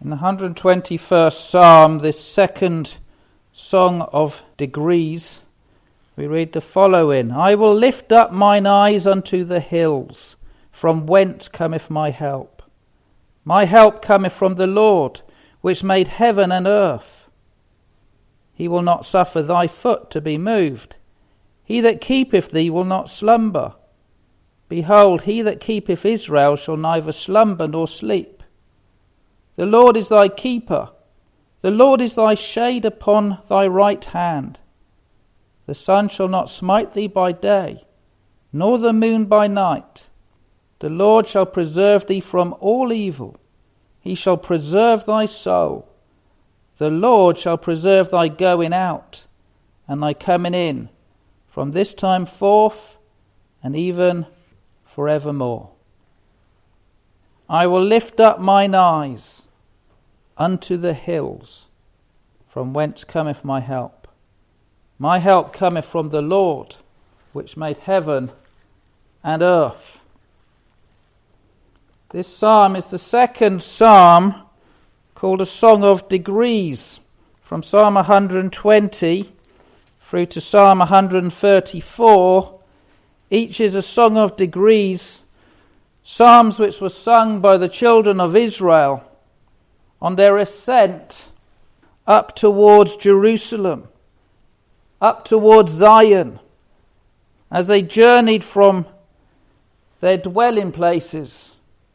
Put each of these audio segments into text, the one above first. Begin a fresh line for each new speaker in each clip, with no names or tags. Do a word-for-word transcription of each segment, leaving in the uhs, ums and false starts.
In the one hundred twenty-first Psalm, this second song of degrees, we read the following: I will lift up mine eyes unto the hills, from whence cometh my help. My help cometh from the Lord, which made heaven and earth. He will not suffer thy foot to be moved. He that keepeth thee will not slumber. Behold, he that keepeth Israel shall neither slumber nor sleep. The Lord is thy keeper. The Lord is thy shade upon thy right hand. The sun shall not smite thee by day, nor the moon by night. The Lord shall preserve thee from all evil. He shall preserve thy soul. The Lord shall preserve thy going out and thy coming in, from this time forth and even forevermore. I will lift up mine eyes unto the hills, from whence cometh my help. My help cometh from the Lord, which made heaven and earth. This psalm is the second psalm called a Song of Degrees, from Psalm one hundred twenty through to Psalm one hundred thirty-four. Each is a song of degrees, psalms which were sung by the children of Israel on their ascent up towards Jerusalem, up towards Zion, as they journeyed from their dwelling places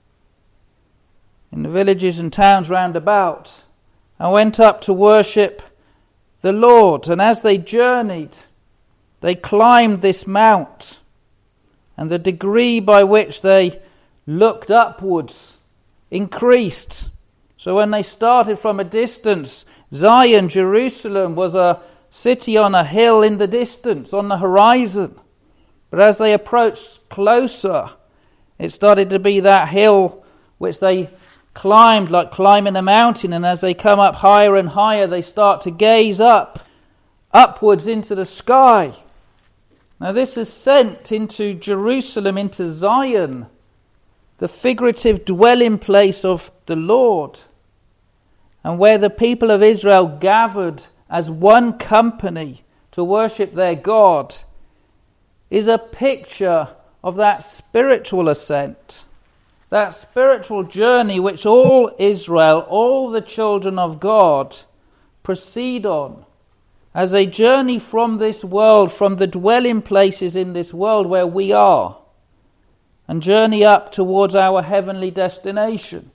in the villages and towns round about, and went up to worship the Lord. And as they journeyed, they climbed this mount, and the degree by which they looked upwards increased. So when they started from a distance, Zion, Jerusalem, was a city on a hill in the distance, on the horizon. But as they approached closer, it started to be that hill which they climbed like climbing a mountain. And as they come up higher and higher, they start to gaze up, upwards into the sky. Now this ascent into Jerusalem, into Zion, the figurative dwelling place of the Lord, and where the people of Israel gathered as one company to worship their God, is a picture of that spiritual ascent, that spiritual journey which all Israel, all the children of God, proceed on as they journey from this world, from the dwelling places in this world where we are, and journey up towards our heavenly destination.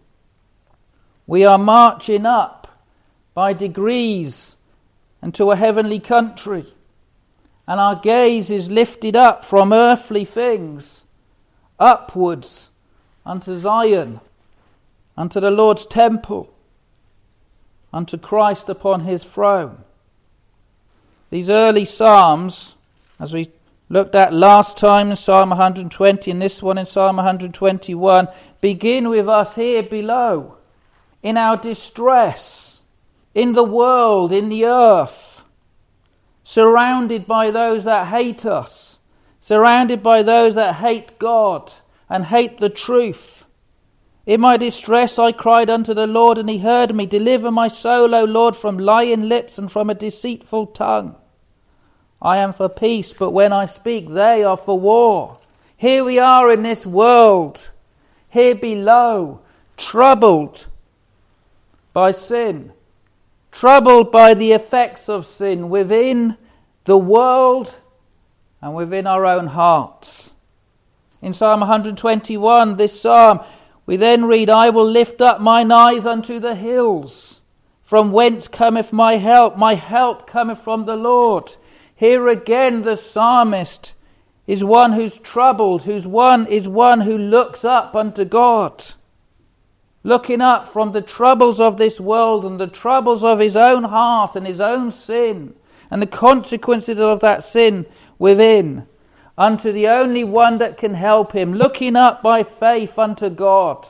We are marching up by degrees into a heavenly country, and our gaze is lifted up from earthly things upwards unto Zion, unto the Lord's temple, unto Christ upon his throne. These early psalms, as we looked at last time in Psalm one hundred twenty and this one in Psalm one hundred twenty-one, begin with us here below, in our distress, in the world, in the earth, surrounded by those that hate us, surrounded by those that hate God and hate the truth. In my distress I cried unto the Lord, and he heard me. Deliver my soul, O Lord, from lying lips and from a deceitful tongue. I am for peace, but when I speak, they are for war. Here we are in this world, here below, troubled by sin, troubled by the effects of sin within the world and within our own hearts. In Psalm one hundred twenty-one, this psalm, we then read, I will lift up mine eyes unto the hills, from whence cometh my help. My help cometh from the Lord. Here again the psalmist is one who's troubled, who's one is one who looks up unto God, looking up from the troubles of this world and the troubles of his own heart and his own sin and the consequences of that sin within, unto the only one that can help him, looking up by faith unto God.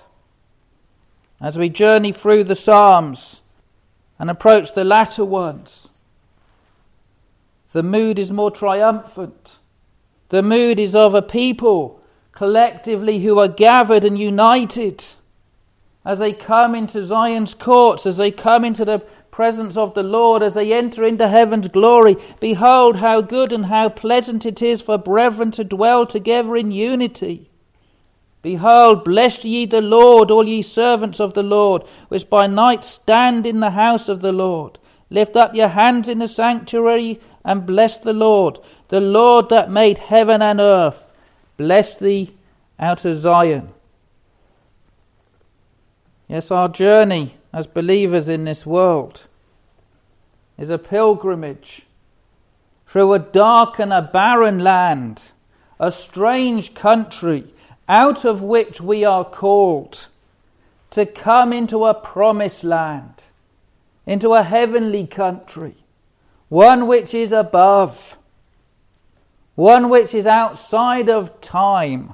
As we journey through the Psalms and approach the latter ones, the mood is more triumphant. The mood is of a people collectively who are gathered and united as they come into Zion's courts, as they come into the presence of the Lord, as they enter into heaven's glory. Behold, how good and how pleasant it is for brethren to dwell together in unity. Behold, bless ye the Lord, all ye servants of the Lord, which by night stand in the house of the Lord. Lift up your hands in the sanctuary and bless the Lord. The Lord that made heaven and earth, bless thee out of Zion. Yes, our journey as believers in this world is a pilgrimage through a dark and a barren land, a strange country, out of which we are called to come into a promised land, into a heavenly country, one which is above, one which is outside of time,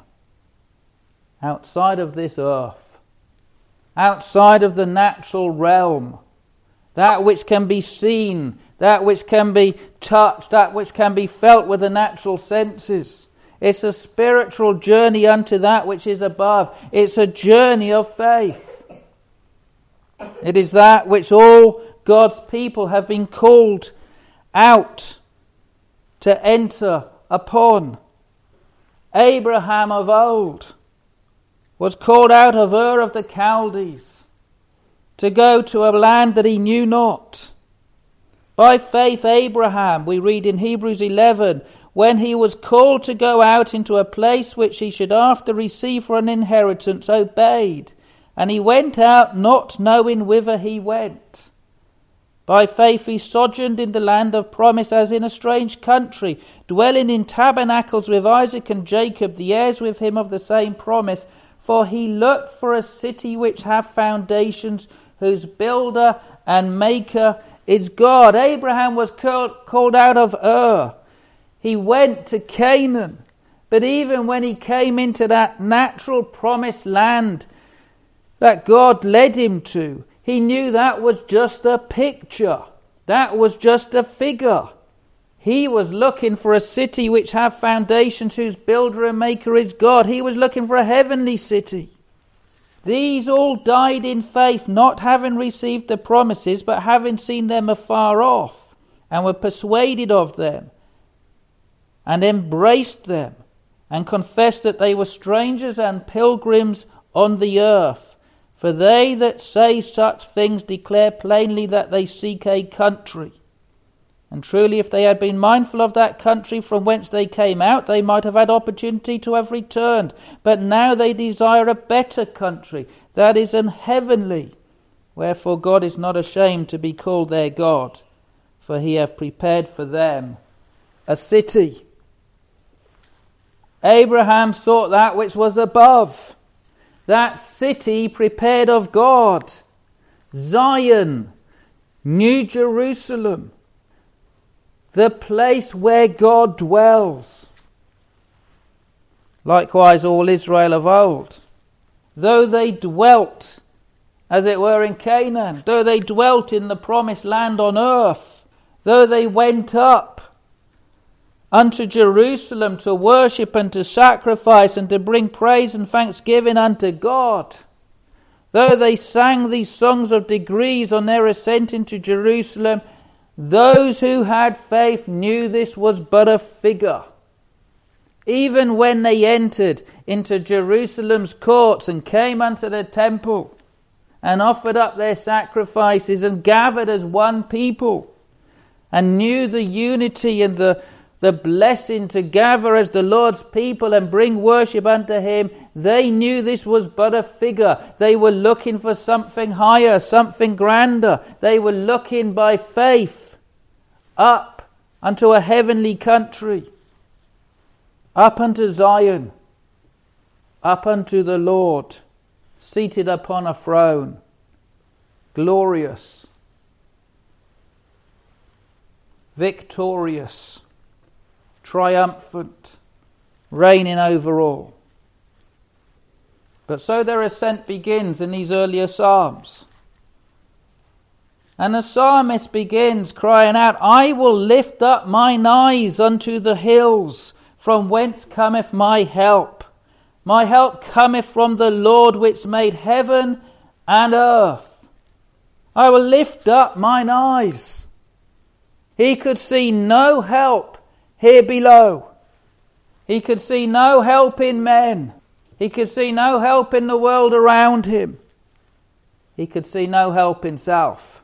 outside of this earth, outside of the natural realm, that which can be seen, that which can be touched, that which can be felt with the natural senses. It's a spiritual journey unto that which is above. It's a journey of faith. It is that which all God's people have been called out to enter upon. Abraham of old was called out of Ur of the Chaldees to go to a land that he knew not. By faith Abraham, we read in Hebrews eleven, when he was called to go out into a place which he should after receive for an inheritance, obeyed, and he went out not knowing whither he went. By faith he sojourned in the land of promise as in a strange country, dwelling in tabernacles with Isaac and Jacob, the heirs with him of the same promise. For he looked for a city which hath foundations, whose builder and maker is God. Abraham was called, called out of Ur. He went to Canaan. But even when he came into that natural promised land that God led him to, he knew that was just a picture. That was just a figure. He was looking for a city which hath foundations, whose builder and maker is God. He was looking for a heavenly city. These all died in faith, not having received the promises, but having seen them afar off, and were persuaded of them, and embraced them, and confessed that they were strangers and pilgrims on the earth. For they that say such things declare plainly that they seek a country. And truly, if they had been mindful of that country from whence they came out, they might have had opportunity to have returned. But now they desire a better country, that is an heavenly. Wherefore God is not ashamed to be called their God, for he hath prepared for them a city. Abraham sought that which was above, that city prepared of God, Zion, New Jerusalem, the place where God dwells. Likewise all Israel of old, though they dwelt, as it were, in Canaan, though they dwelt in the promised land on earth, though they went up unto Jerusalem to worship and to sacrifice and to bring praise and thanksgiving unto God, though they sang these songs of degrees on their ascent into Jerusalem, those who had faith knew this was but a figure. Even when they entered into Jerusalem's courts and came unto the temple and offered up their sacrifices and gathered as one people and knew the unity and the, the blessing to gather as the Lord's people and bring worship unto him, they knew this was but a figure. They were looking for something higher, something grander. They were looking by faith up unto a heavenly country, up unto Zion, up unto the Lord, seated upon a throne, glorious, victorious, triumphant, reigning over all. But so their ascent begins in these earlier psalms. And the psalmist begins crying out, I will lift up mine eyes unto the hills, from whence cometh my help. My help cometh from the Lord which made heaven and earth. I will lift up mine eyes. He could see no help here below. He could see no help in men. He could see no help in the world around him. He could see no help in self.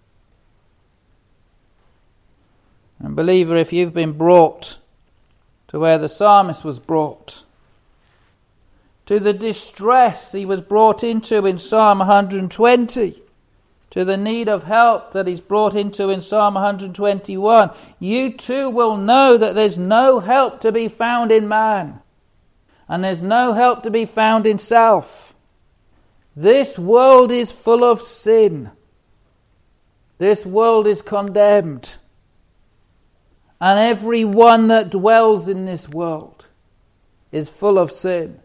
And believer, if you've been brought to where the psalmist was brought, to the distress he was brought into in Psalm one hundred twenty, to the need of help that he's brought into in Psalm one hundred twenty-one, you too will know that there's no help to be found in man, and there's no help to be found in self. This world is full of sin. This world is condemned. And every one that dwells in this world is full of sin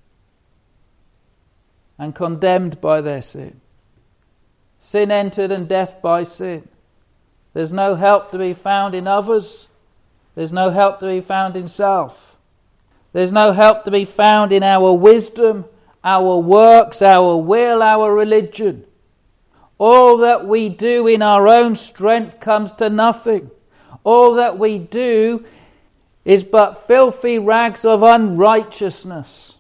and condemned by their sin. Sin entered and death by sin. There's no help to be found in others. There's no help to be found in self. There's no help to be found in our wisdom, our works, our will, our religion. All that we do in our own strength comes to nothing. All that we do is but filthy rags of unrighteousness.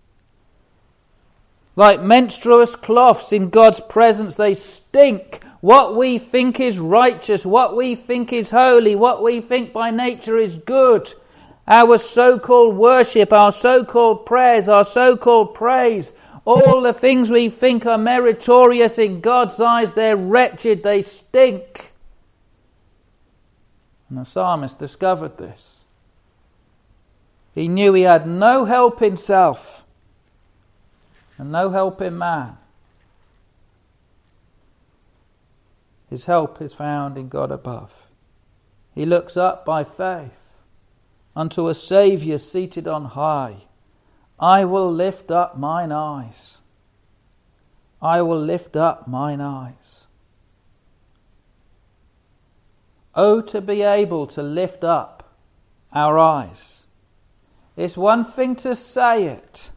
Like menstruous cloths in God's presence, they stink. What we think is righteous, what we think is holy, what we think by nature is good, our so-called worship, our so-called prayers, our so-called praise, all the things we think are meritorious in God's eyes, they're wretched, they stink. And the psalmist discovered this. He knew he had no help in self and no help in man. His help is found in God above. He looks up by faith unto a Saviour seated on high. I will lift up mine eyes. I will lift up mine eyes. Oh, to be able to lift up our eyes. It's one thing to say it.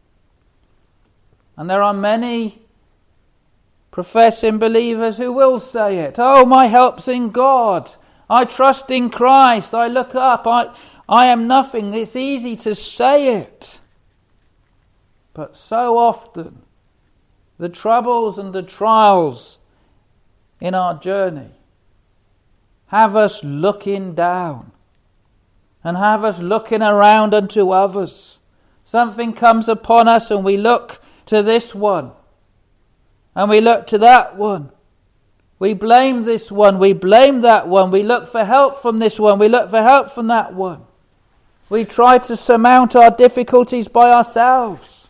And there are many professing believers who will say it. Oh, my help's in God. I trust in Christ. I look up. I, I am nothing. It's easy to say it. But so often, the troubles and the trials in our journey have us looking down and have us looking around unto others. Something comes upon us and we look to this one and we look to that one. We blame this one, we blame that one, we look for help from this one, we look for help from that one. We try to surmount our difficulties by ourselves.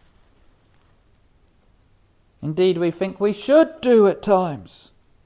Indeed, we think we should do at times.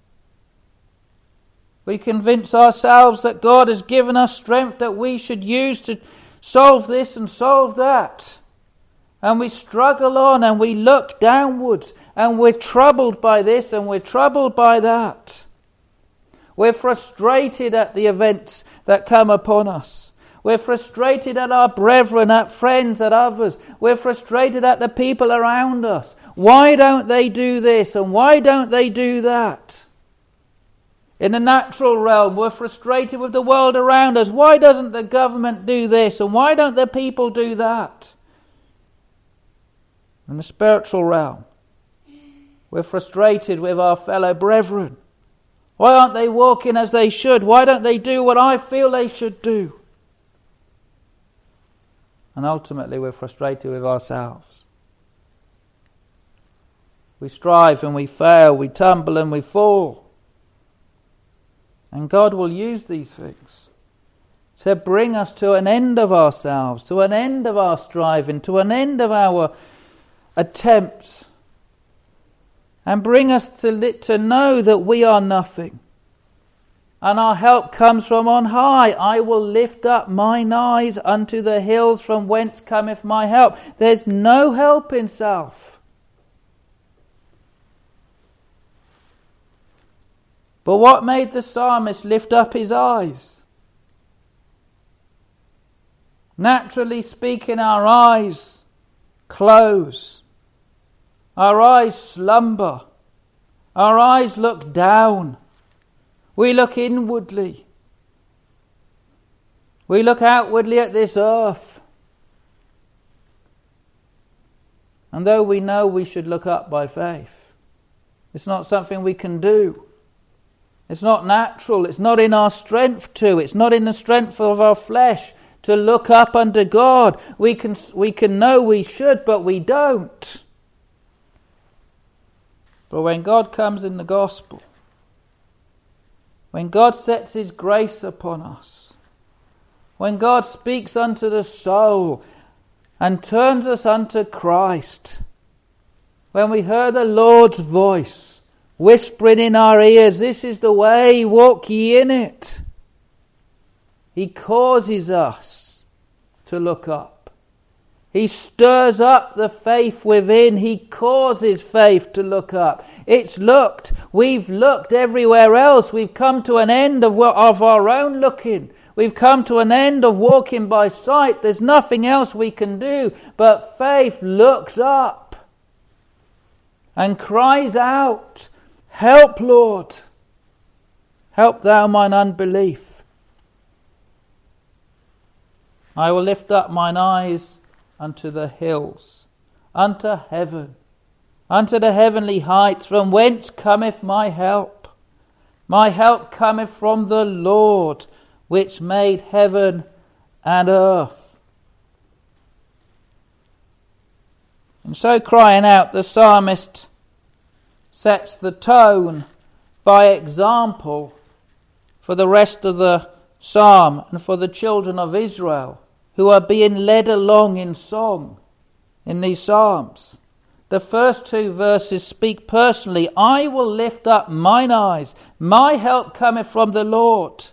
We convince ourselves that God has given us strength that we should use to solve this and solve that. And we struggle on and we look downwards and we're troubled by this and we're troubled by that. We're frustrated at the events that come upon us. We're frustrated at our brethren, at friends, at others. We're frustrated at the people around us. Why don't they do this and why don't they do that? In the natural realm, we're frustrated with the world around us. Why doesn't the government do this? And why don't the people do that? In the spiritual realm, we're frustrated with our fellow brethren. Why aren't they walking as they should? Why don't they do what I feel they should do? And ultimately, we're frustrated with ourselves. We strive and we fail, we tumble and we fall. And God will use these things to bring us to an end of ourselves, to an end of our striving, to an end of our attempts, and bring us to, to know that we are nothing. And our help comes from on high. I will lift up mine eyes unto the hills from whence cometh my help. There's no help in self. But what made the psalmist lift up his eyes? Naturally speaking, our eyes close. Our eyes slumber. Our eyes look down. We look inwardly. We look outwardly at this earth. And though we know we should look up by faith, it's not something we can do. It's not natural. It's not in our strength to. It's not in the strength of our flesh to look up unto God. We can, we can know we should, but we don't. But when God comes in the gospel, when God sets his grace upon us, when God speaks unto the soul and turns us unto Christ, when we hear the Lord's voice whispering in our ears, this is the way, walk ye in it, he causes us to look up. He stirs up the faith within. He causes faith to look up. It's looked. We've looked everywhere else. We've come to an end of, of our own looking. We've come to an end of walking by sight. There's nothing else we can do. But faith looks up and cries out, help, Lord. Help thou mine unbelief. I will lift up mine eyes unto the hills, unto heaven, unto the heavenly heights, from whence cometh my help. My help cometh from the Lord, which made heaven and earth. And so crying out, the psalmist sets the tone by example for the rest of the psalm and for the children of Israel who are being led along in song in these psalms. The first two verses speak personally. I will lift up mine eyes. My help cometh from the Lord.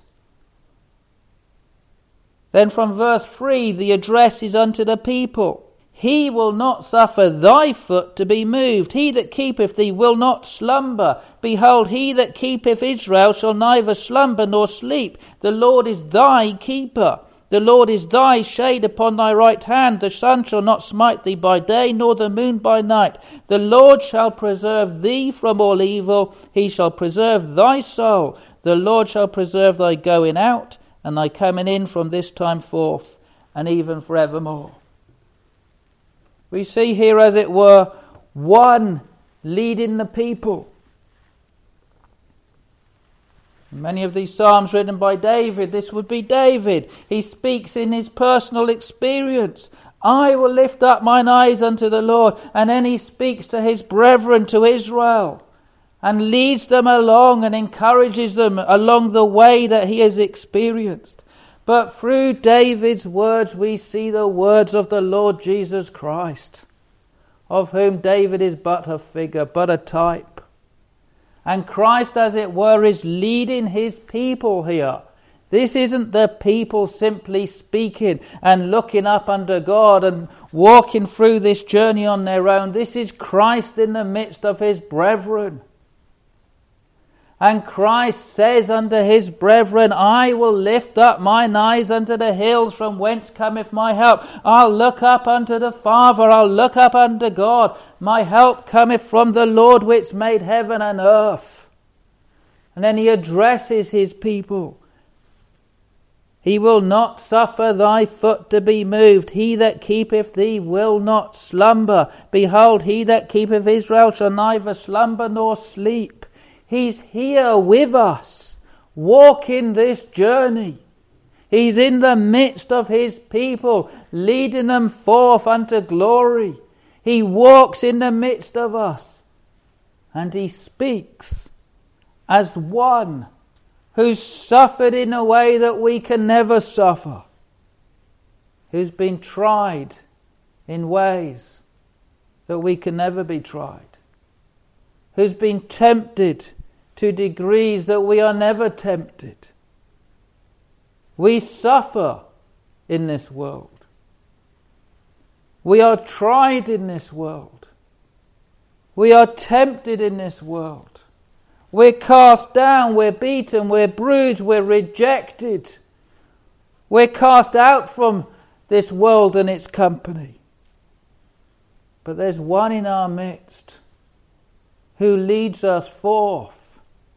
Then from verse three, the address is unto the people. He will not suffer thy foot to be moved. He that keepeth thee will not slumber. Behold, he that keepeth Israel shall neither slumber nor sleep. The Lord is thy keeper. The Lord is thy shade upon thy right hand. The sun shall not smite thee by day, nor the moon by night. The Lord shall preserve thee from all evil. He shall preserve thy soul. The Lord shall preserve thy going out and thy coming in from this time forth, and even forevermore. We see here, as it were, one leading the people. Many of these psalms written by David, this would be David. He speaks in his personal experience. I will lift up mine eyes unto the Lord. And then he speaks to his brethren, to Israel, and leads them along and encourages them along the way that he has experienced. But through David's words, we see the words of the Lord Jesus Christ, of whom David is but a figure, but a type. And Christ, as it were, is leading his people here. This isn't the people simply speaking and looking up unto God and walking through this journey on their own. This is Christ in the midst of his brethren. And Christ says unto his brethren, I will lift up mine eyes unto the hills, from whence cometh my help. I'll look up unto the Father, I'll look up unto God. My help cometh from the Lord which made heaven and earth. And then he addresses his people. He will not suffer thy foot to be moved. He that keepeth thee will not slumber. Behold, he that keepeth Israel shall neither slumber nor sleep. He's here with us, walking this journey. He's in the midst of his people, leading them forth unto glory. He walks in the midst of us, and he speaks as one who's suffered in a way that we can never suffer, who's been tried in ways that we can never be tried, who's been tempted to degrees that we are never tempted. We suffer in this world. We are tried in this world. We are tempted in this world. We're cast down, we're beaten, we're bruised, we're rejected. We're cast out from this world and its company. But there's one in our midst who leads us forth,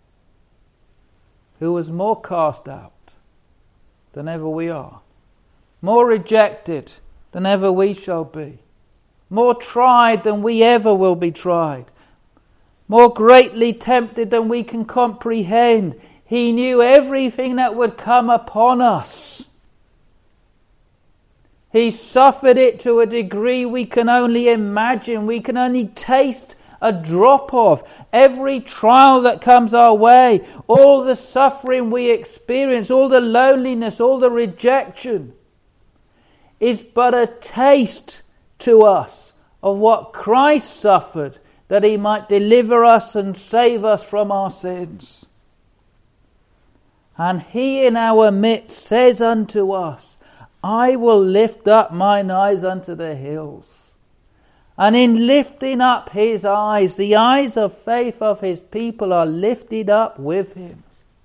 who was more cast out than ever we are, more rejected than ever we shall be, more tried than we ever will be tried, more greatly tempted than we can comprehend. He knew everything that would come upon us. He suffered it to a degree we can only imagine, we can only taste a drop of. Every trial that comes our way, all the suffering we experience, all the loneliness, all the rejection, is but a taste to us of what Christ suffered, that he might deliver us and save us from our sins. And he in our midst says unto us, I will lift up mine eyes unto the hills. And in lifting up his eyes, the eyes of faith of his people are lifted up with him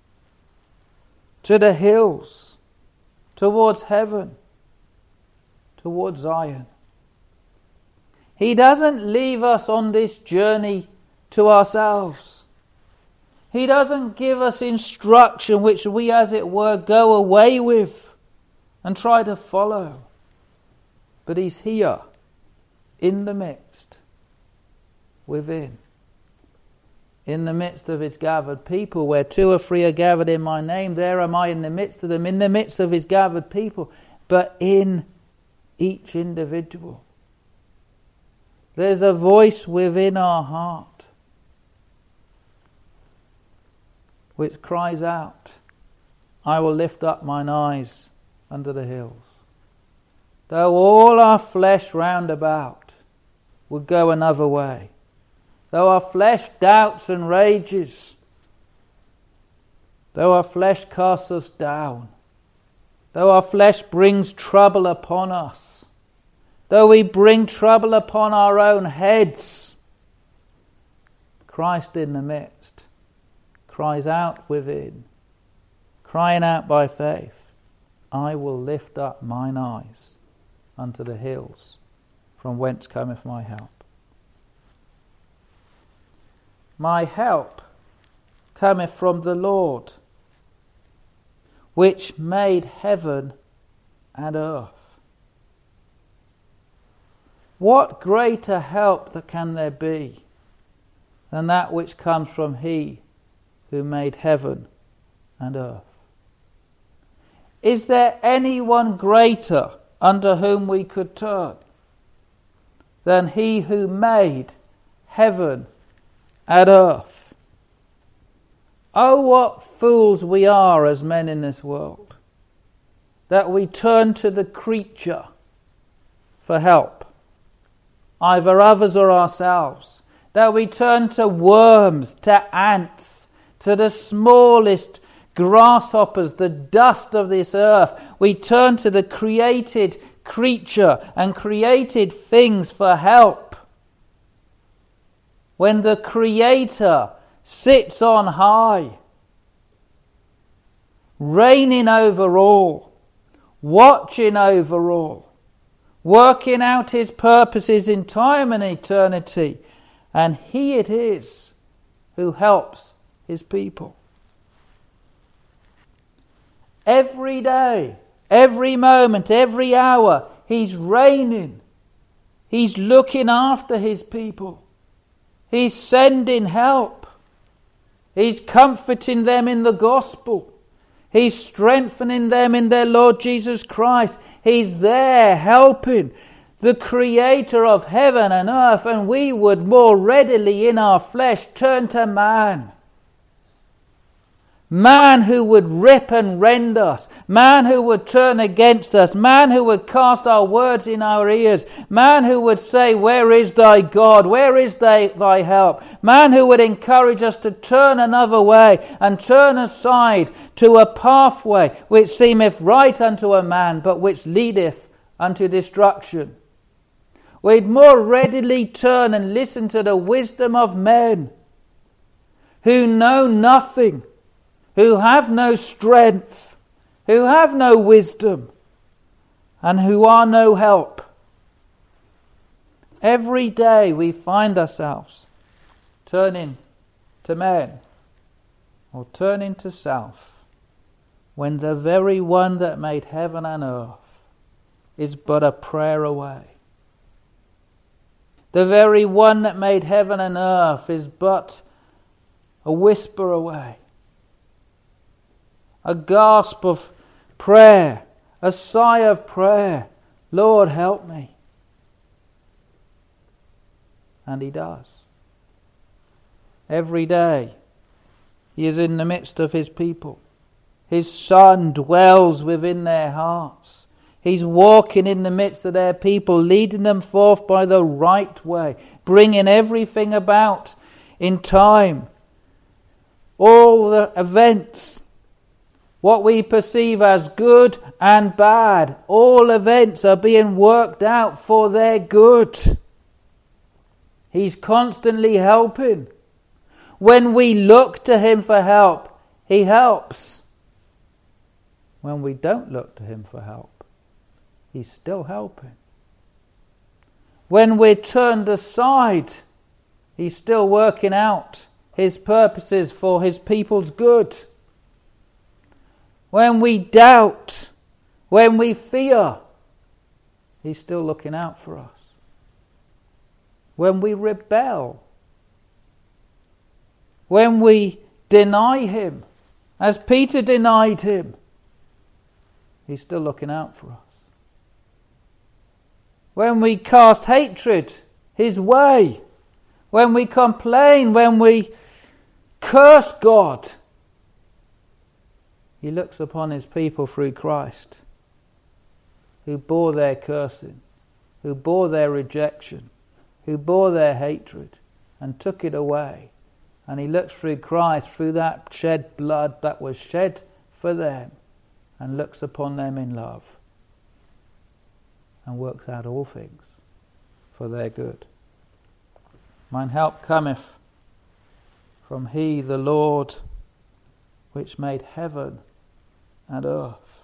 to the hills, towards heaven, towards Zion. He doesn't leave us on this journey to ourselves. He doesn't give us instruction which we, as it were, go away with and try to follow. But he's here, in the midst, within. In the midst of his gathered people, where two or three are gathered in my name, there am I in the midst of them, in the midst of his gathered people. But in each individual, there's a voice within our heart which cries out, I will lift up mine eyes unto the hills. Though all our flesh round about would go another way, though our flesh doubts and rages, though our flesh casts us down, though our flesh brings trouble upon us, though we bring trouble upon our own heads, Christ in the midst cries out within, crying out by faith, I will lift up mine eyes unto the hills, from whence cometh my help. My help cometh from the Lord, which made heaven and earth. What greater help that can there be than that which comes from he who made heaven and earth? Is there anyone greater unto whom we could turn than he who made heaven and earth? Oh, what fools we are as men in this world, that we turn to the creature for help, either others or ourselves, that we turn to worms, to ants, to the smallest grasshoppers, the dust of this earth. We turn to the created creature and created things for help, when the Creator sits on high, reigning over all, watching over all, working out his purposes in time and eternity, and he it is who helps his people. Every day, every moment, every hour, he's reigning. He's looking after his people. He's sending help. He's comforting them in the gospel. He's strengthening them in their Lord Jesus Christ. He's there helping the Creator of heaven and earth, and we would more readily in our flesh turn to man. Man who would rip and rend us. Man who would turn against us. Man who would cast our words in our ears. Man who would say, where is thy God? Where is thy, thy help? Man who would encourage us to turn another way and turn aside to a pathway which seemeth right unto a man, but which leadeth unto destruction. We'd more readily turn and listen to the wisdom of men who know nothing, who have no strength, who have no wisdom, and who are no help. Every day we find ourselves turning to men or turning to self, when the very one that made heaven and earth is but a prayer away. The very one that made heaven and earth is but a whisper away. A gasp of prayer, a sigh of prayer. Lord, help me. And he does. Every day he is in the midst of his people. His Son dwells within their hearts. He's walking in the midst of their people, leading them forth by the right way, bringing everything about in time. All the events, what we perceive as good and bad, all events are being worked out for their good. He's constantly helping. When we look to him for help, he helps. When we don't look to him for help, he's still helping. When we're turned aside, he's still working out his purposes for his people's good. When we doubt, when we fear, he's still looking out for us. When we rebel, when we deny him, as Peter denied him, he's still looking out for us. When we cast hatred his way, when we complain, when we curse God, he looks upon his people through Christ, who bore their cursing, who bore their rejection, who bore their hatred and took it away. And he looks through Christ, through that shed blood that was shed for them, and looks upon them in love and works out all things for their good. Mine help cometh from he, the Lord, which made heaven and earth.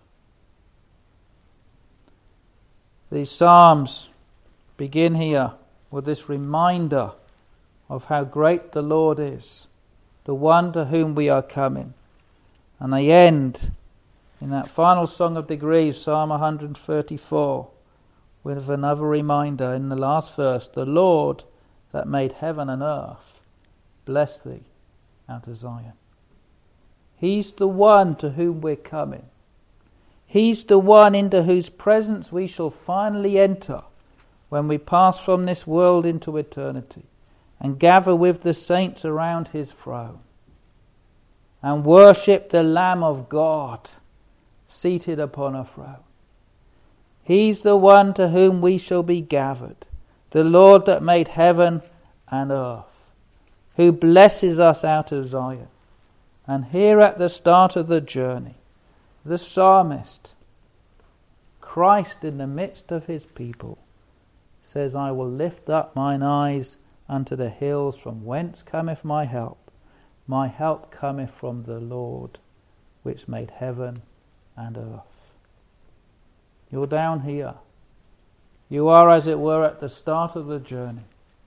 These Psalms begin here with this reminder of how great the Lord is, the one to whom we are coming. And they end in that final song of degrees, Psalm one thirty-four, with another reminder in the last verse, the Lord that made heaven and earth, bless thee out of Zion. He's the one to whom we're coming. He's the one into whose presence we shall finally enter when we pass from this world into eternity and gather with the saints around his throne and worship the Lamb of God seated upon a throne. He's the one to whom we shall be gathered, the Lord that made heaven and earth, who blesses us out of Zion. And here at the start of the journey, the psalmist, Christ in the midst of his people, says, I will lift up mine eyes unto the hills, from whence cometh my help. My help cometh from the Lord, which made heaven and earth. You're down here. You are, as it were, at the start of the journey.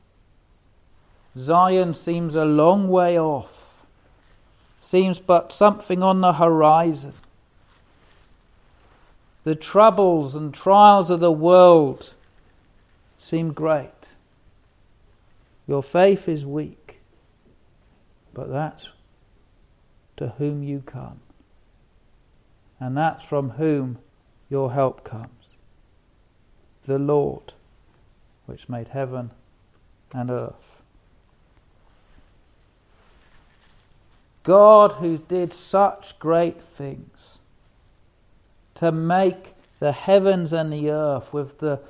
Zion seems a long way off, seems but something on the horizon. The troubles and trials of the world seem great. Your faith is weak, but that's to whom you come. And that's from whom your help comes. The Lord, which made heaven and earth. God, who did such great things to make the heavens and the earth with the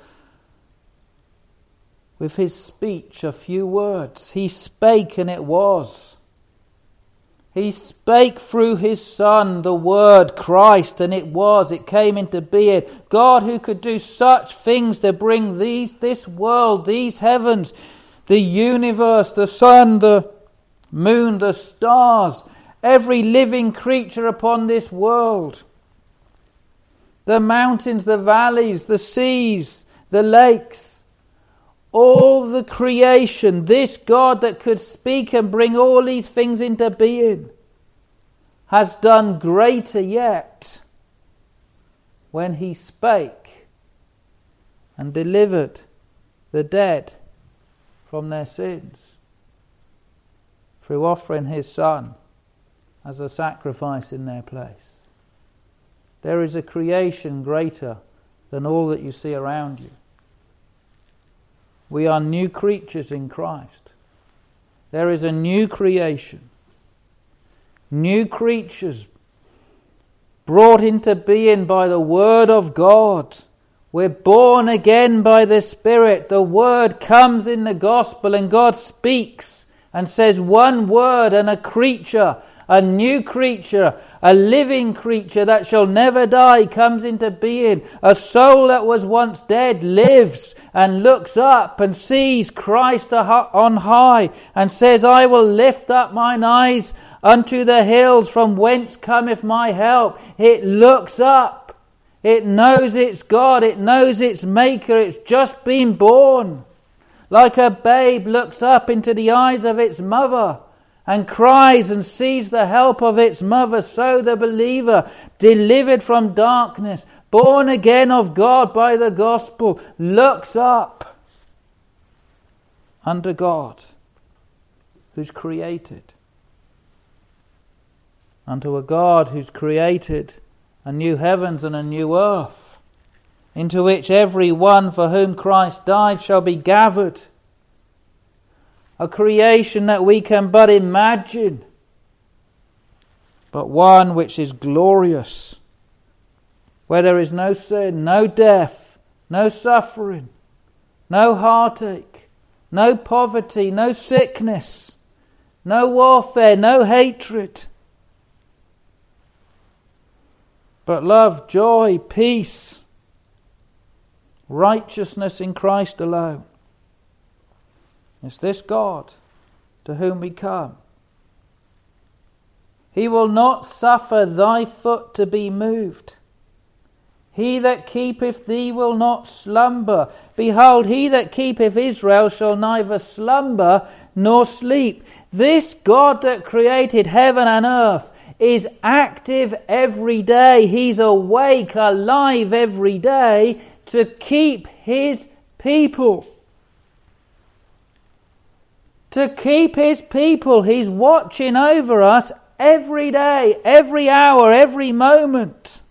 with his speech, a few words. He spake and it was. He spake through his Son, the Word, Christ, and it was. It came into being. God, who could do such things to bring these, this world, these heavens, the universe, the sun, the moon, the stars, every living creature upon this world, the mountains, the valleys, the seas, the lakes, all the creation, this God that could speak and bring all these things into being, has done greater yet when he spake and delivered the dead from their sins through offering his Son as a sacrifice in their place. There is a creation greater than all that you see around you. We are new creatures in Christ. There is a new creation. New creatures brought into being by the Word of God. We're born again by the Spirit. The Word comes in the gospel and God speaks and says one word, and a creature, a new creature, a living creature that shall never die comes into being. A soul that was once dead lives and looks up and sees Christ on high and says, I will lift up mine eyes unto the hills from whence cometh my help. It looks up. It knows its God. It knows its Maker. It's just been born. Like a babe looks up into the eyes of its mother and cries and sees the help of its mother, so the believer, delivered from darkness, born again of God by the gospel, looks up unto God, who's created, unto a God who's created a new heavens and a new earth, into which every one for whom Christ died shall be gathered. A creation that we can but imagine, but one which is glorious, where there is no sin, no death, no suffering, no heartache, no poverty, no sickness, no warfare, no hatred, but love, joy, peace, righteousness in Christ alone. It's this God to whom we come. He will not suffer thy foot to be moved. He that keepeth thee will not slumber. Behold, he that keepeth Israel shall neither slumber nor sleep. This God that created heaven and earth is active every day. He's awake, alive every day to keep his people. To keep his people. He's watching over us every day, every hour, every moment.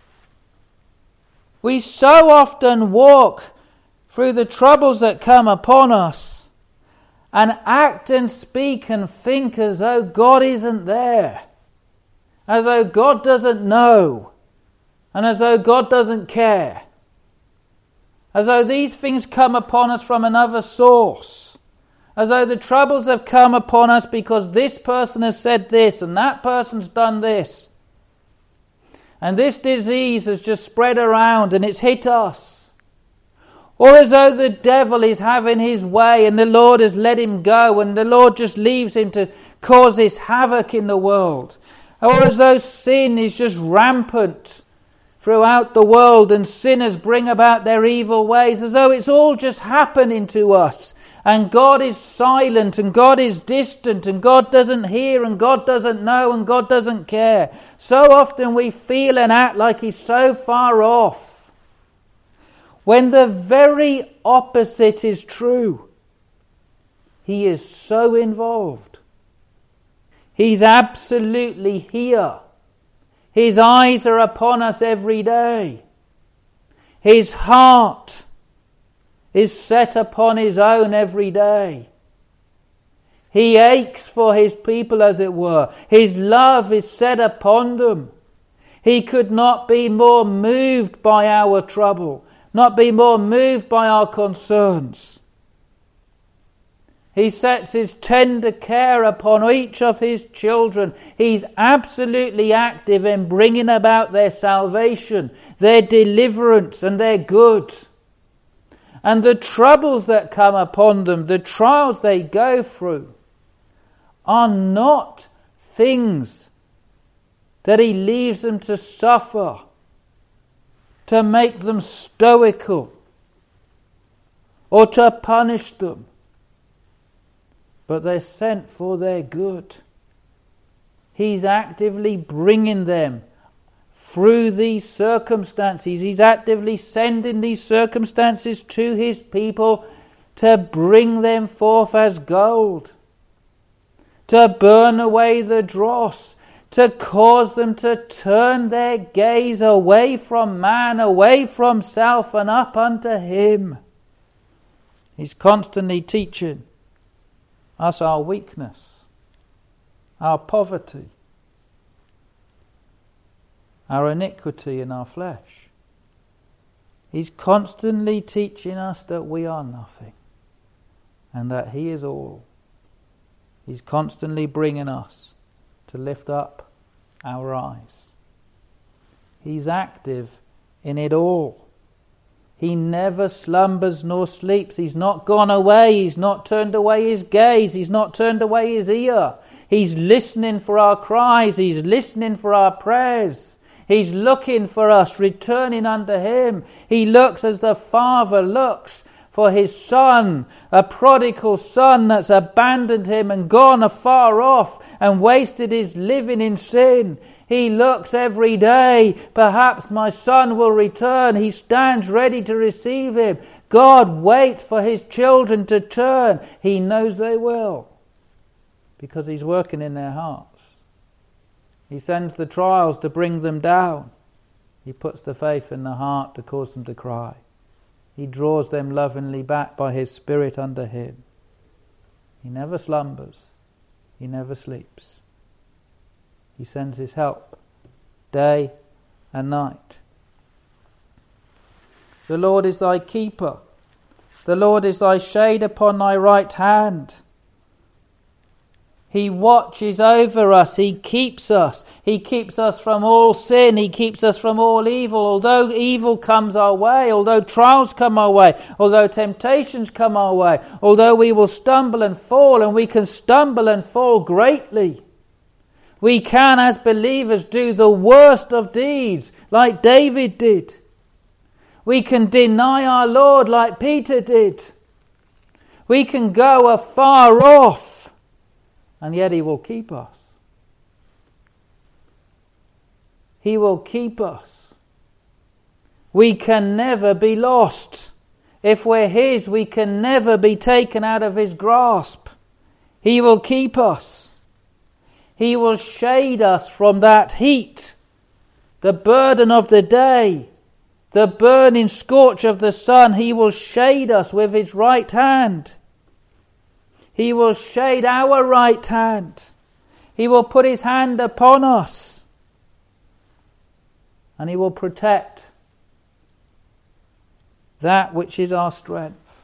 We so often walk through the troubles that come upon us and act and speak and think as though God isn't there, as though God doesn't know, and as though God doesn't care, as though these things come upon us from another source, as though the troubles have come upon us because this person has said this and that person's done this. And this disease has just spread around and it's hit us. Or as though the devil is having his way and the Lord has let him go and the Lord just leaves him to cause this havoc in the world. Or as though sin is just rampant throughout the world and sinners bring about their evil ways, as though it's all just happening to us. And God is silent and God is distant and God doesn't hear and God doesn't know and God doesn't care. So often we feel and act like he's so far off, when the very opposite is true. He is so involved. He's absolutely here. His eyes are upon us every day. His heart is set upon his own every day. He aches for his people, as it were. His love is set upon them. He could not be more moved by our trouble, not be more moved by our concerns. He sets his tender care upon each of his children. He's absolutely active in bringing about their salvation, their deliverance, and their good. And the troubles that come upon them, the trials they go through, are not things that he leaves them to suffer, to make them stoical, or to punish them, but they're sent for their good. He's actively bringing them through these circumstances. He's actively sending these circumstances to his people to bring them forth as gold, to burn away the dross, to cause them to turn their gaze away from man, away from self, and up unto him. He's constantly teaching us our weakness, our poverty, our iniquity in our flesh. He's constantly teaching us that we are nothing and that he is all. He's constantly bringing us to lift up our eyes. He's active in it all. He never slumbers nor sleeps. He's not gone away. He's not turned away his gaze. He's not turned away his ear. He's listening for our cries. He's listening for our prayers. He's looking for us, returning unto him. He looks as the Father looks for his son, a prodigal son that's abandoned him and gone afar off and wasted his living in sin. He looks every day, perhaps my son will return. He stands ready to receive him. God waits for his children to turn. He knows they will, because he's working in their hearts. He sends the trials to bring them down. He puts the faith in the heart to cause them to cry. He draws them lovingly back by his Spirit unto him. He never slumbers. He never sleeps. He sends his help day and night. The Lord is thy keeper. The Lord is thy shade upon thy right hand. He watches over us. He keeps us. He keeps us from all sin. He keeps us from all evil. Although evil comes our way, although trials come our way, although temptations come our way, although we will stumble and fall, and we can stumble and fall greatly. We can, as believers, do the worst of deeds, like David did. We can deny our Lord like Peter did. We can go afar off, and yet he will keep us. He will keep us. We can never be lost. If we're his, we can never be taken out of his grasp. He will keep us. He will shade us from that heat, the burden of the day, the burning scorch of the sun. He will shade us with his right hand. He will shade our right hand. He will put his hand upon us. And he will protect that which is our strength.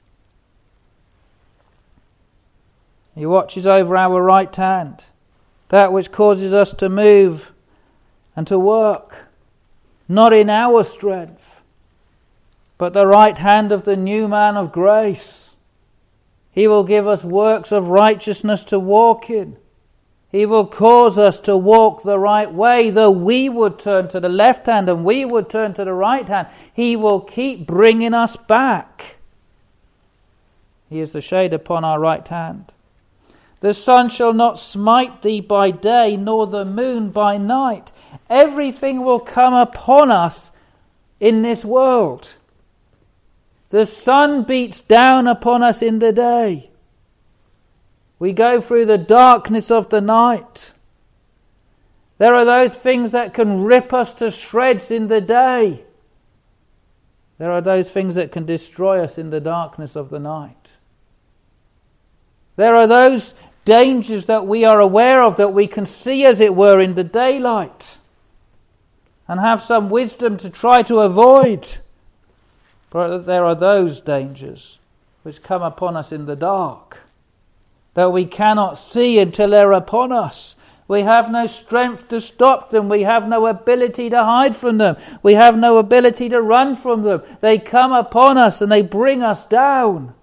He watches over our right hand, that which causes us to move and to work, not in our strength, but the right hand of the new man of grace. He will give us works of righteousness to walk in. He will cause us to walk the right way, though we would turn to the left hand and we would turn to the right hand. He will keep bringing us back. He is the shade upon our right hand. The sun shall not smite thee by day, nor the moon by night. Everything will come upon us in this world. The sun beats down upon us in the day. We go through the darkness of the night. There are those things that can rip us to shreds in the day. There are those things that can destroy us in the darkness of the night. There are those dangers that we are aware of, that we can see, as it were, in the daylight, and have some wisdom to try to avoid. But there are those dangers which come upon us in the dark, that we cannot see until they're upon us. We have no strength to stop them. We have no ability to hide from them. We have no ability to run from them. They come upon us and they bring us down.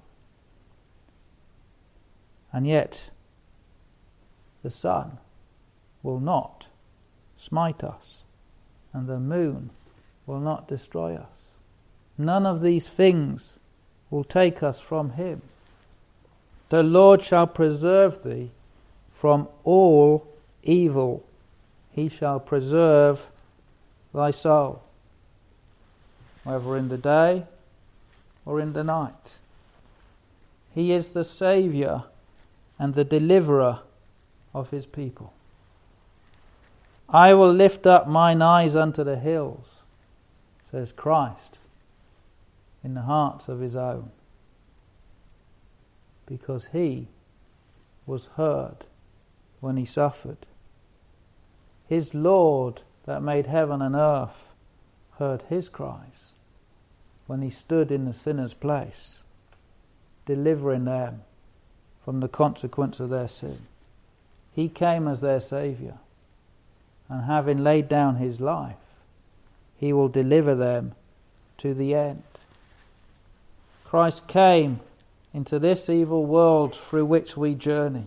And yet, the sun will not smite us, and the moon will not destroy us. None of these things will take us from him. The Lord shall preserve thee from all evil. He shall preserve thy soul, whether in the day or in the night. He is the Saviour and the deliverer of his people. I will lift up mine eyes unto the hills, says Christ, in the hearts of his own, because he was heard when he suffered. His Lord that made heaven and earth heard his cries when he stood in the sinner's place, delivering them from the consequence of their sin. He came as their Saviour, and having laid down his life, he will deliver them to the end. Christ came into this evil world through which we journey.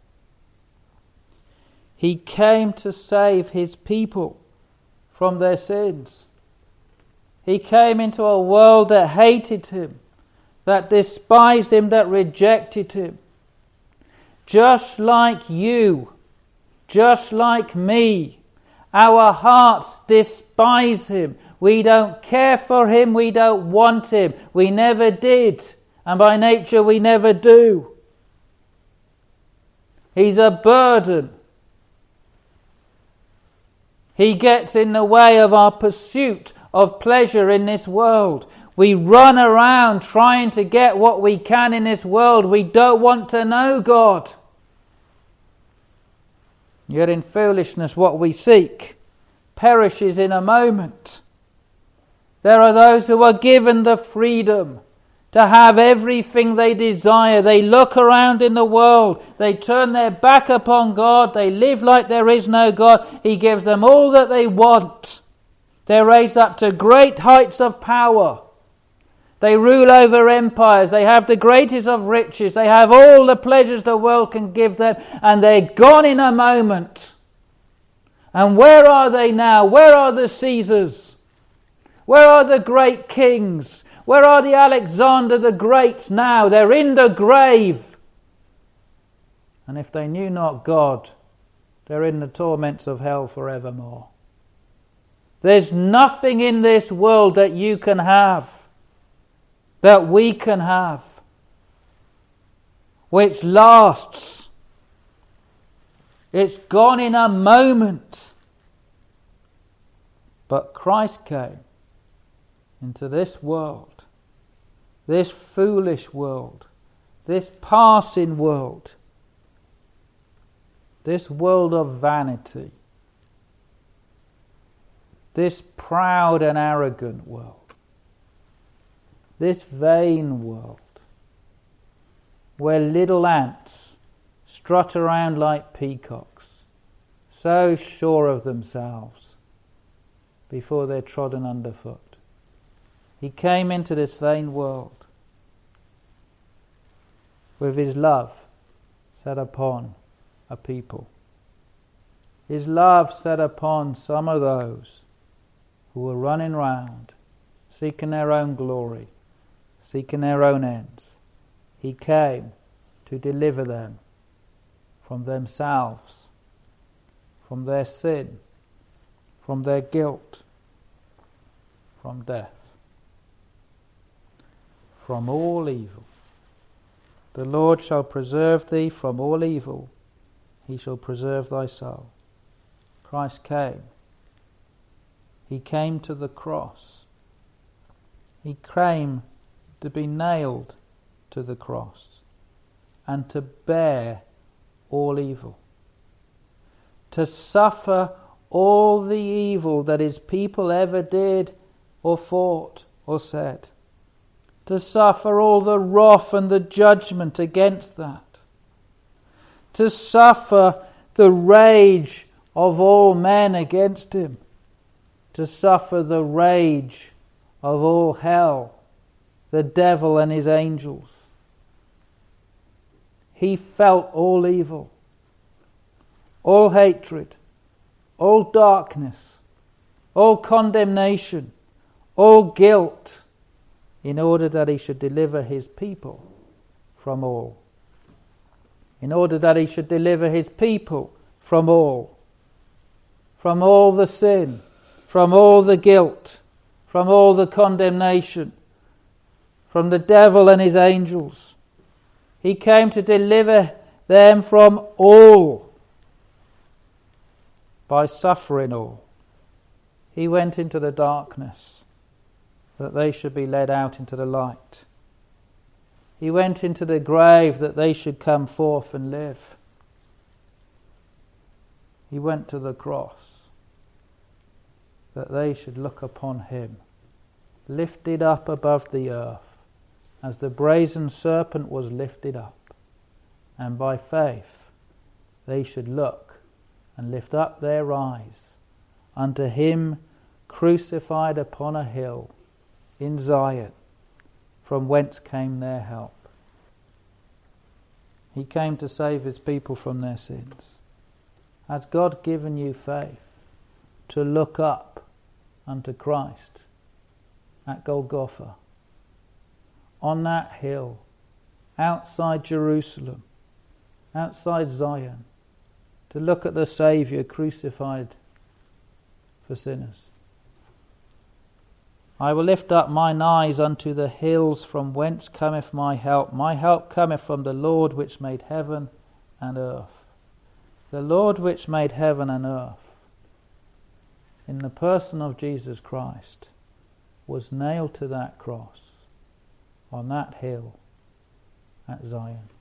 He came to save his people from their sins. He came into a world that hated him, that despised him, that rejected him. Just like you, just like me, our hearts despise him. We don't care for him, we don't want him. We never did, and by nature we never do. He's a burden. He gets in the way of our pursuit of pleasure in this world. We run around trying to get what we can in this world. We don't want to know God. Yet in foolishness what we seek perishes in a moment. There are those who are given the freedom to have everything they desire. They look around in the world. They turn their back upon God. They live like there is no God. He gives them all that they want. They're raised up to great heights of power. They rule over empires. They have the greatest of riches. They have all the pleasures the world can give them. And they're gone in a moment. And where are they now? Where are the Caesars? Where are the great kings? Where are the Alexander the Greats now? They're in the grave. And if they knew not God, they're in the torments of hell forevermore. There's nothing in this world that you can have, that we can have, which lasts. It's gone in a moment. But Christ came into this world, this foolish world, this passing world, this world of vanity, this proud and arrogant world, this vain world, where little ants strut around like peacocks, so sure of themselves before they're trodden underfoot. He came into this vain world with his love set upon a people. His love set upon some of those who were running round, seeking their own glory, seeking their own ends. He came to deliver them from themselves, from their sin, from their guilt, from death, from all evil. The Lord shall preserve thee from all evil. He shall preserve thy soul. Christ came. He came to the cross. He came to be nailed to the cross and to bear all evil, to suffer all the evil that his people ever did or thought or said, to suffer all the wrath and the judgment against that, to suffer the rage of all men against him, to suffer the rage of all hell, the devil and his angels. He felt all evil, all hatred, all darkness, all condemnation, all guilt, in order that he should deliver his people from all. In order that he should deliver his people from all. From all the sin, from all the guilt, from all the condemnation, from the devil and his angels. He came to deliver them from all by suffering all. He went into the darkness that they should be led out into the light. He went into the grave that they should come forth and live. He went to the cross that they should look upon him, lifted up above the earth, as the brazen serpent was lifted up, and by faith they should look and lift up their eyes unto him crucified upon a hill in Zion, from whence came their help. He came to save his people from their sins. Has God given you faith to look up unto Christ at Golgotha, on that hill, outside Jerusalem, outside Zion, to look at the Saviour crucified for sinners? I will lift up mine eyes unto the hills, from whence cometh my help. My help cometh from the Lord which made heaven and earth. The Lord which made heaven and earth, in the person of Jesus Christ, was nailed to that cross on that hill at Zion.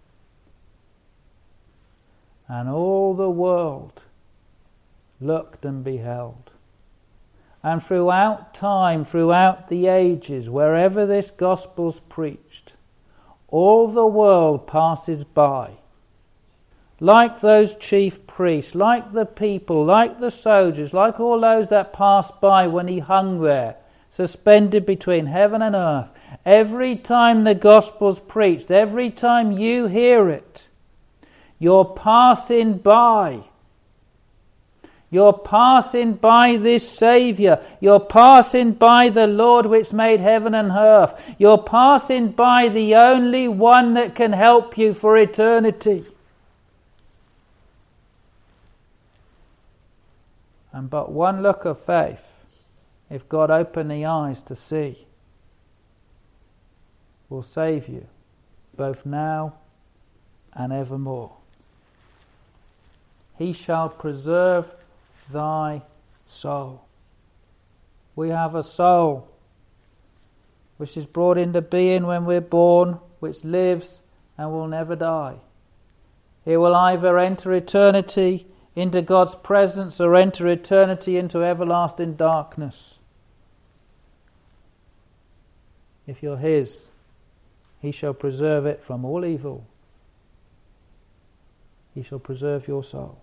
And all the world looked and beheld. And throughout time, throughout the ages, wherever this gospel's preached, all the world passes by. Like those chief priests, like the people, like the soldiers, like all those that passed by when he hung there, suspended between heaven and earth. Every time the gospel's preached, every time you hear it, you're passing by. You're passing by this Saviour. You're passing by the Lord which made heaven and earth. You're passing by the only one that can help you for eternity. And but one look of faith, if God open the eyes to see, will save you both now and evermore. He shall preserve thy soul. We have a soul which is brought into being when we're born, which lives and will never die. It will either enter eternity into God's presence or enter eternity into everlasting darkness. If you're his, he shall preserve it from all evil. He shall preserve your soul.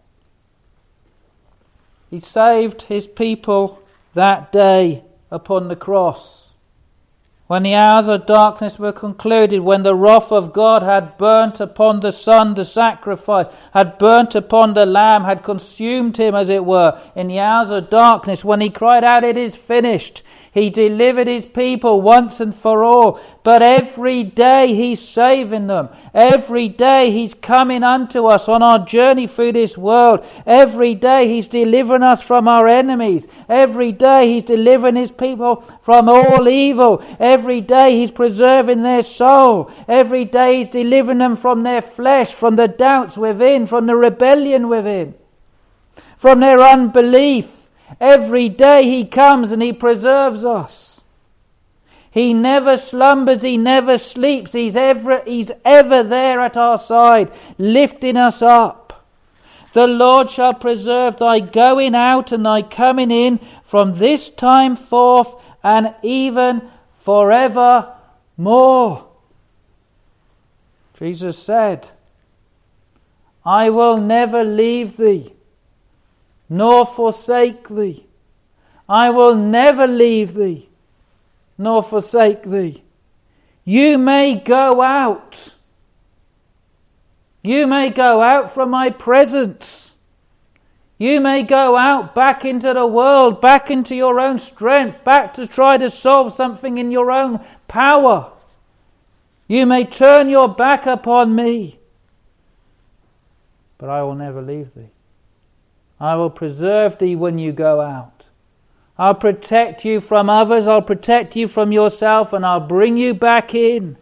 He saved his people that day upon the cross. When the hours of darkness were concluded, when the wrath of God had burnt upon the Son, the sacrifice, had burnt upon the Lamb, had consumed him, as it were, in the hours of darkness, when he cried out, "It is finished," he delivered his people once and for all. But every day he's saving them. Every day he's coming unto us on our journey through this world. Every day he's delivering us from our enemies. Every day he's delivering his people from all evil. Every day he's preserving their soul. Every day he's delivering them from their flesh, from the doubts within, from the rebellion within, from their unbelief. Every day he comes and he preserves us. He never slumbers, he never sleeps. He's ever, he's ever there at our side, lifting us up. The Lord shall preserve thy going out and thy coming in from this time forth and even forevermore. Jesus said, I will never leave thee, nor forsake thee. I will never leave thee, nor forsake thee. You may go out. You may go out from my presence. You may go out back into the world, back into your own strength, back to try to solve something in your own power. You may turn your back upon me, but I will never leave thee. I will preserve thee when you go out. I'll protect you from others, I'll protect you from yourself, and I'll bring you back in.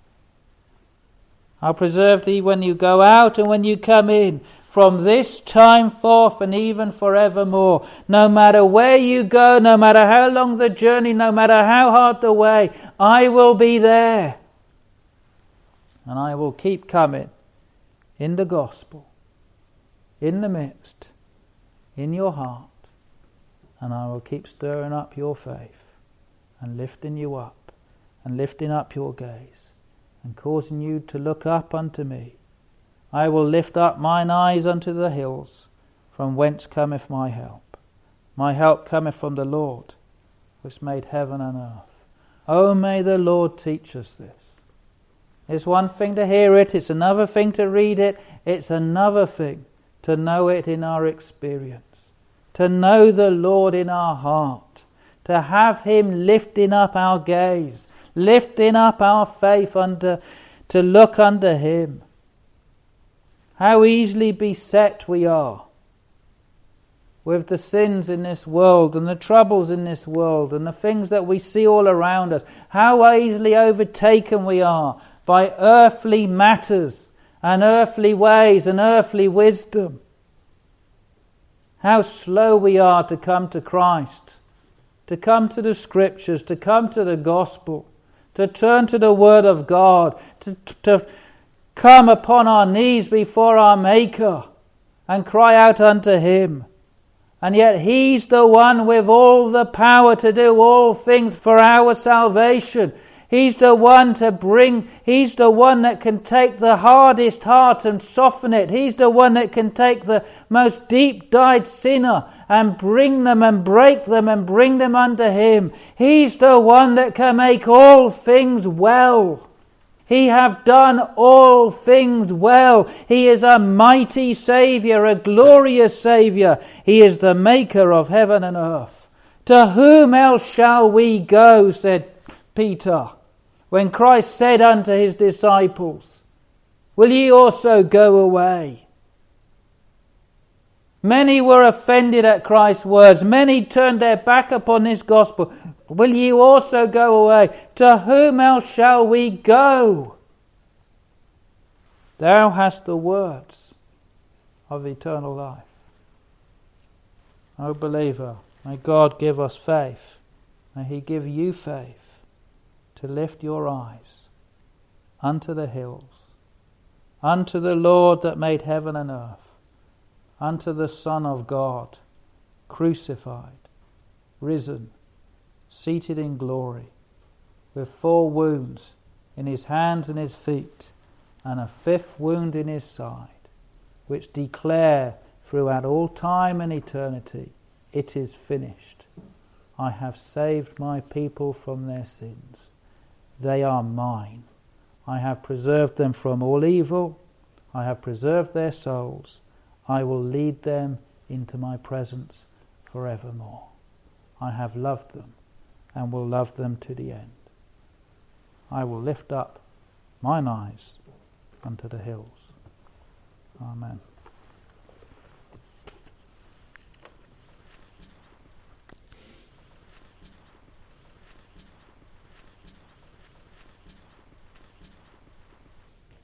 I'll preserve thee when you go out and when you come in, from this time forth and even forevermore. No matter where you go, no matter how long the journey, no matter how hard the way, I will be there. And I will keep coming in the gospel, in the midst, in your heart. And I will keep stirring up your faith and lifting you up and lifting up your gaze and causing you to look up unto me. I will lift up mine eyes unto the hills, from whence cometh my help. My help cometh from the Lord, which made heaven and earth. Oh, may the Lord teach us this. It's one thing to hear it, it's another thing to read it, it's another thing to know it in our experience, to know the Lord in our heart, to have him lifting up our gaze, lifting up our faith under, to look unto him. How easily beset we are with the sins in this world and the troubles in this world and the things that we see all around us. How easily overtaken we are by earthly matters and earthly ways and earthly wisdom. How slow we are to come to Christ, to come to the Scriptures, to come to the Gospel, to turn to the Word of God, to, to come upon our knees before our Maker and cry out unto him. And yet he's the one with all the power to do all things for our salvation. He's the one to bring, he's the one that can take the hardest heart and soften it. He's the one that can take the most deep-dyed sinner and bring them and break them and bring them unto him. He's the one that can make all things well. He hath done all things well. He is a mighty Saviour, a glorious Saviour. He is the maker of heaven and earth. To whom else shall we go, said Peter, when Christ said unto his disciples, will ye also go away? Many were offended at Christ's words. Many turned their back upon this gospel. Will ye also go away? To whom else shall we go? Thou hast the words of eternal life. O believer, may God give us faith. May he give you faith to lift your eyes unto the hills, unto the Lord that made heaven and earth, unto the Son of God, crucified, risen, seated in glory, with four wounds in his hands and his feet, and a fifth wound in his side, which declare throughout all time and eternity, it is finished. I have saved my people from their sins. They are mine. I have preserved them from all evil. I have preserved their souls. I will lead them into my presence forevermore. I have loved them and will love them to the end. I will lift up mine eyes unto the hills. Amen.